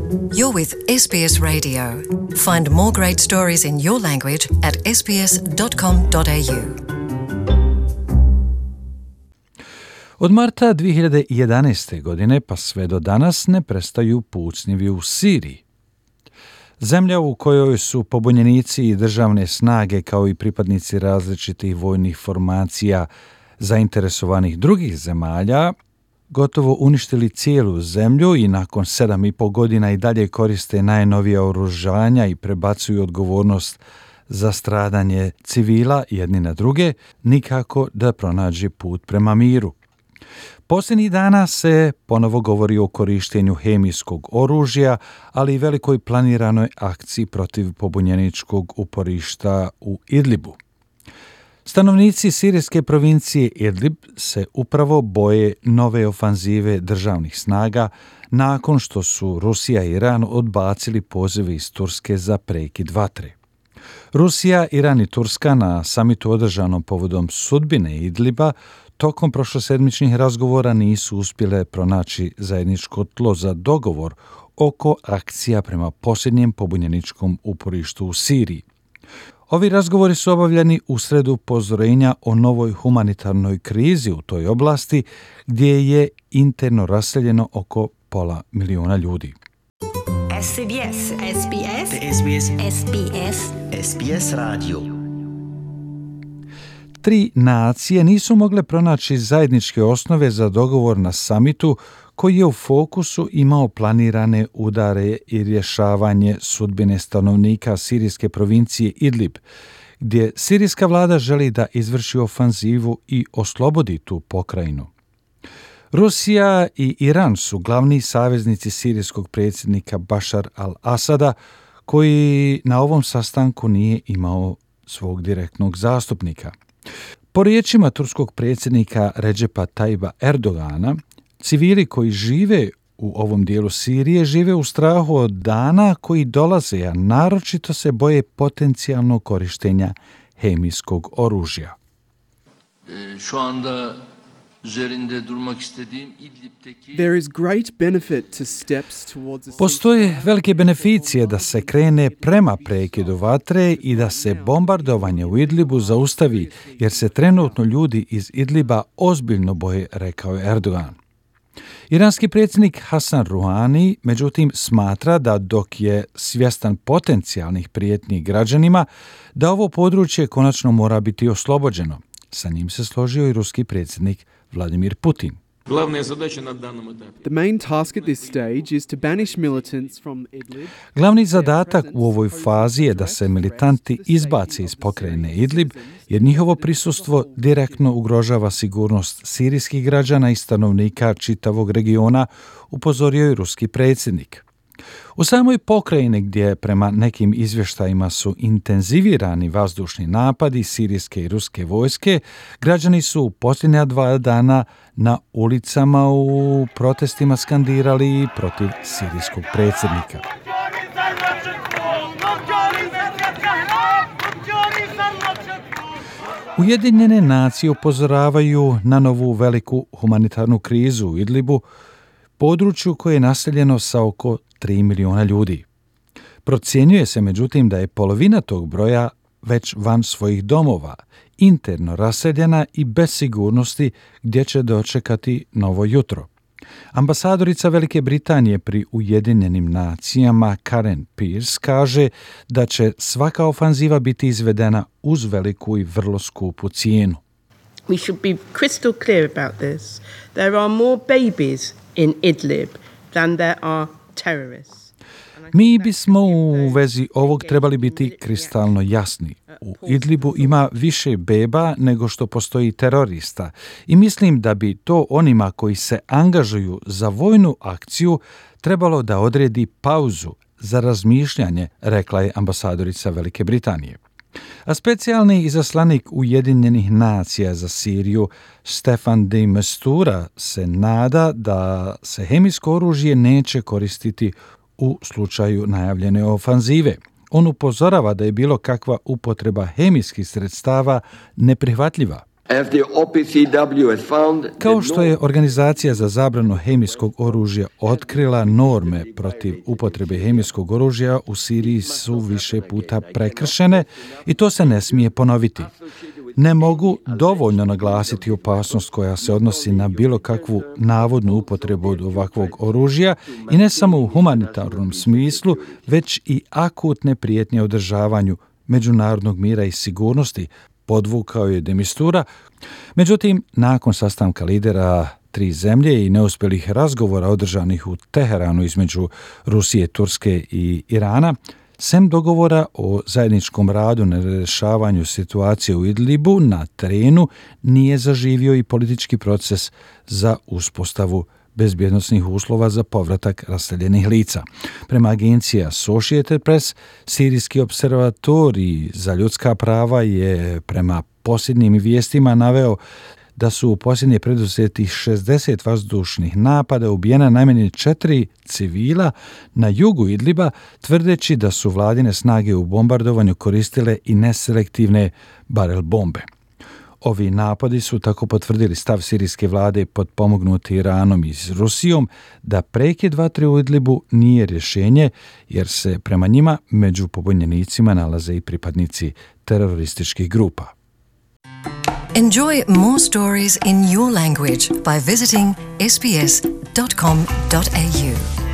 You're with SBS Radio. Find more great stories in your language at sbs.com.au. Od marta 2011. godine pa sve do danas ne prestaju pucnjevi u Siriji. Zemlja u kojoj su pobunjenici i državne snage kao i pripadnici različitih vojnih formacija zainteresovanih drugih zemalja gotovo uništili cijelu zemlju i nakon 7,5 godina i dalje koriste najnovija oružanja i prebacuju odgovornost za stradanje civila jedni na druge, nikako da pronađe put prema miru. Posljednjih dana se ponovo govori o korištenju hemijskog oružja, ali i velikoj planiranoj akciji protiv pobunjeničkog uporišta u Idlibu. Stanovnici sirijske provincije Idlib se upravo boje nove ofanzive državnih snaga nakon što su Rusija i Iran odbacili pozive iz Turske za prekid vatre. Rusija, Iran i Turska na samitu održanom povodom sudbine Idliba tokom prošlosedmičnih razgovora nisu uspjele pronaći zajedničko tlo za dogovor oko akcija prema posljednjem pobunjeničkom uporištu u Siriji. Ovi razgovori su obavljeni usred upozorenja o novoj humanitarnoj krizi u toj oblasti gdje je interno raseljeno oko 500,000 ljudi. SBS. SBS. SBS. SBS. SBS Radio. 3 nacije nisu mogle pronaći zajedničke osnove za dogovor na samitu koji je u fokusu imao planirane udare i rješavanje sudbine stanovnika sirijske provincije Idlib, gdje sirijska vlada želi da izvrši ofanzivu i oslobodi tu pokrajinu. Rusija i Iran su glavni saveznici sirijskog predsjednika Bašar al-Asada, koji na ovom sastanku nije imao svog direktnog zastupnika. Po riječima turskog predsjednika Recepa Tayyipa Erdogana, civili koji žive u ovom dijelu Sirije žive u strahu od dana koji dolaze, a naročito se boje potencijalnog korištenja hemijskog oružja. Şu anda üzerinde durmak istediğim İdlib'teki There is great benefit to steps towards a Postoje velike beneficije da se krene prema prekidu vatre i da se bombardovanje u Idlibu zaustavi, jer se trenutno ljudi iz Idliba ozbiljno boje, rekao je Erdogan. Iranski predsjednik Hasan Rouhani, međutim, smatra da dok je svjestan potencijalnih prijetnji građanima, da ovo područje konačno mora biti oslobođeno. Sa njim se složio i ruski predsjednik Vladimir Putin. Главная задача на данном этапе. The main task at this stage is to banish militants from Idlib. Glavni zadatak u ovoj fazi je da se militanti izbace iz pokrajine Idlib, jer njihovo prisustvo direktno ugrožava sigurnost sirijskih građana i stanovnika čitavog regiona, upozorio je ruski predsjednik. U samoj pokrajini, gdje prema nekim izvještajima su intenzivirani vazdušni napadi sirijske i ruske vojske, građani su u posljednja 2 dana na ulicama u protestima skandirali protiv sirijskog predsjednika. Ujedinjene nacije upozoravaju na novu veliku humanitarnu krizu u Idlibu, području koje je naseljeno sa oko 3 milijuna ljudi. Procjenjuje se međutim da je polovina tog broja već van svojih domova, interno raseljena i bez sigurnosti gdje će dočekati novo jutro. Ambasadorica Velike Britanije pri Ujedinjenim nacijama Karen Pierce kaže da će svaka ofanziva biti izvedena uz veliku i vrlo skupu cijenu. We should be crystal clear about this. There are more babies in Idlib than there are terrorists. Mi bismo u vezi ovog trebali biti kristalno jasni. U Idlibu ima više beba nego što postoji terorista i mislim da bi to onima koji se angažuju za vojnu akciju trebalo da odredi pauzu za razmišljanje, rekla je ambasadorica Velike Britanije. A specijalni izaslanik Ujedinjenih nacija za Siriju Stefan de Mistura se nada da se hemijsko oružje neće koristiti u slučaju najavljene ofanzive. On upozorava da je bilo kakva upotreba hemijskih sredstava neprihvatljiva. Kao što je Organizacija za zabranu hemijskog oružja otkrila, norme protiv upotrebe hemijskog oružja u Siriji su više puta prekršene i to se ne smije ponoviti. Ne mogu dovoljno naglasiti opasnost koja se odnosi na bilo kakvu navodnu upotrebu od ovakvog oružja i ne samo u humanitarnom smislu, već i akutne prijetnje održavanju međunarodnog mira i sigurnosti, podvukao je de Mistura. Međutim, nakon sastanka lidera 3 zemlje i neuspjelih razgovora održanih u Teheranu između Rusije, Turske i Irana, sem dogovora o zajedničkom radu na rješavanju situacije u Idlibu na terenu, nije zaživio i politički proces za uspostavu bezbjednosnih uslova za povratak raseljenih lica. Prema agenciji Associated Press, Sirijski observatorij za ljudska prava je prema posljednjim vijestima naveo da su u posljednje preduzeti 60 vazdušnih napada ubijena najmanje 4 civila na jugu Idliba, tvrdeći da su vladine snage u bombardovanju koristile i neselektivne barel bombe. Ovi napadi su tako potvrdili stav sirijske vlade potpomognuti Iranom i Rusijom da prekid vatre u Idlibu nije rješenje, jer se prema njima među pobunjenicima nalaze i pripadnici terorističkih grupa. Enjoy more stories in your language by visiting sbs.com.au.